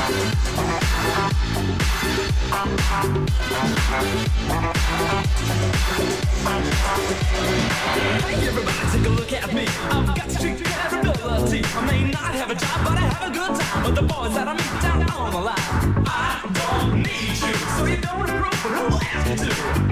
Hey everybody, take a look at me. I've got street credibility. I may not have a job, but I have a good time with the boys that I meet down on the line. I don't need you, so you don't approve, but who asked you to?